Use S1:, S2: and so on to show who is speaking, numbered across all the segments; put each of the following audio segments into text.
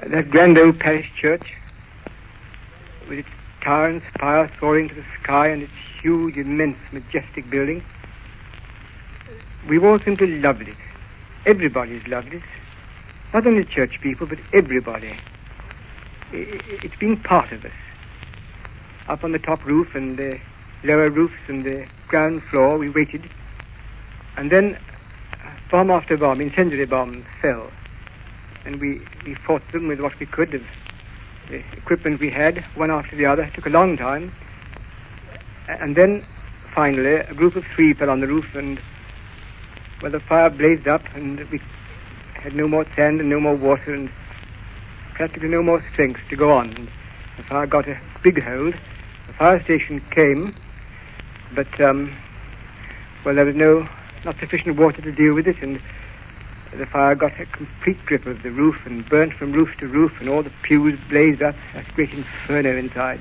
S1: That grand old parish church, with its tower and spire soaring to the sky and its huge, immense, majestic building, we've all simply loved it. Everybody's loved it. Not only church people, but everybody. It's been part of us. Up on the top roof and the lower roofs and the ground floor, we waited. And then bomb after bomb, incendiary bombs fell. And we fought them with what we could of the equipment we had, one after the other. It took a long time. And then, finally, a group of 3 fell on the roof, and well, the fire blazed up, and we had no more sand and no more water and practically no more strength to go on. And the fire got a big hold. The fire station came, but, well, there was not sufficient water to deal with it, and the fire got a complete grip of the roof and burnt from roof to roof, and all the pews blazed up, a great inferno inside.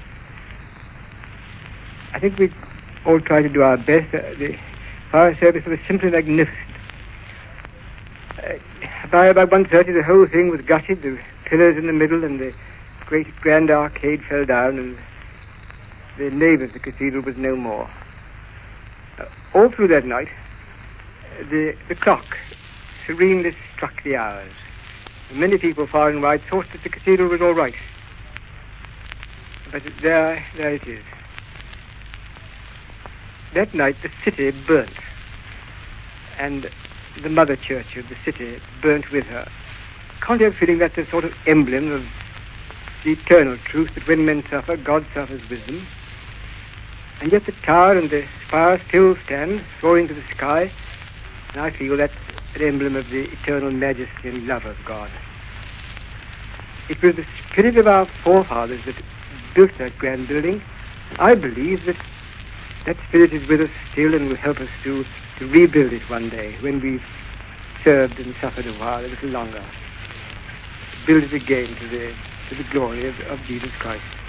S1: I think we all tried to do our best. The fire service was simply magnificent. By about 1:30, the whole thing was gutted, the pillars in the middle, and the great grand arcade fell down, and the nave of the cathedral was no more. All through that night, the clock serenely struck the hours. And many people far and wide thought that the cathedral was all right. But there it is. That night the city burnt, and the mother church of the city burnt with her. Can't help feeling that's a sort of emblem of the eternal truth that when men suffer, God suffers with them. And yet the tower and the spire still stand, soaring to the sky, and I feel that's an emblem of the eternal majesty and love of God. It was the spirit of our forefathers that built that grand building. I believe that that spirit is with us still and will help us to rebuild it one day when we've served and suffered a while, a little longer. Build it again to the glory of Jesus Christ.